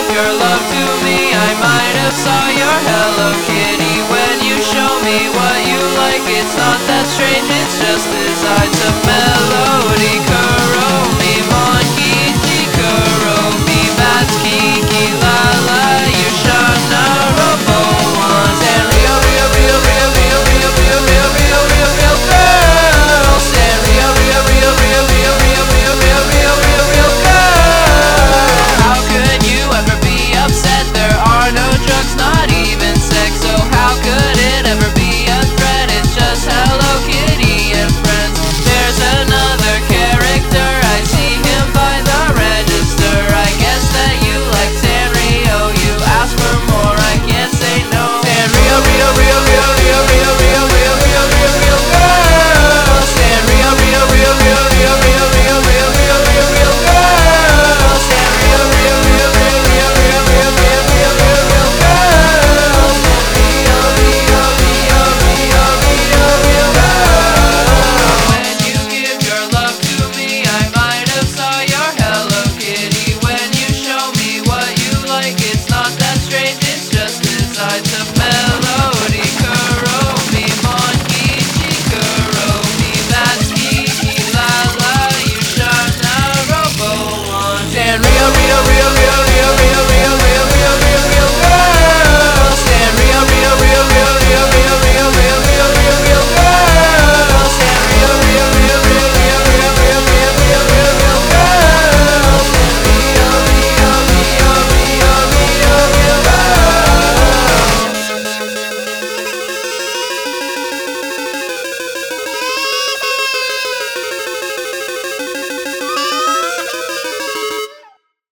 your love to me. I might have saw your Hello Kitty when you show me what you like. It's not that strange, it's just this. It's a melody.